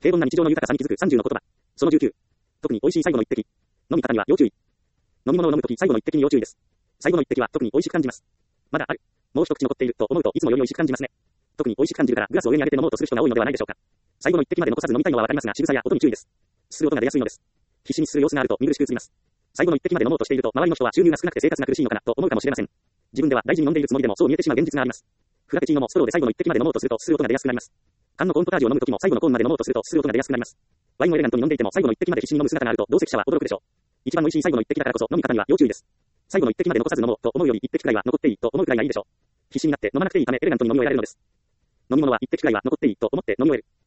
平凡な日常の豊かさに気づく30の言葉。その19。特に美味しい最後の一滴。飲み方には要注意。飲み物を飲むとき最後の一滴に要注意です。最後の一滴は特に美味しく感じます。まだある。もう一口残っていると思うといつもより美味しく感じますね。特に美味しく感じるからグラスを上に上げて飲もうとする人が多いのではないでしょうか。最後の一滴まで残さず飲みたいのはわかりますが、仕草や音に注意です。すする音が出やすいのです。必死にすする様子があると見苦しく映ります。最後の一滴まで飲もうとしていると周りの人は収入が少なくて生活が苦しいのかなと思うかもしれません。自分では大事に飲んでいるつもりでもそう見えてしまう現実があります。フラペチーノもストローで最後の一滴まで飲もうとするとすする音が出やすくなります。缶のコーンポタージュを飲むときも最後のコーンまで飲もうとするとすする音が出やすくなります。ワインをエレガントに飲んでいても最後の一滴まで必死に飲む姿があると同席者は驚くでしょう。一番美味しい最後の一滴だからこそ飲み方には要注意です。最後の一滴まで残さず飲もうと思うより一滴くらいは残っていいと思うくらいがいいでしょう。必死になって飲まなくていいためエレガントに飲み終えられるのです。飲み物は一滴くらいは残っていいと思って飲み終える。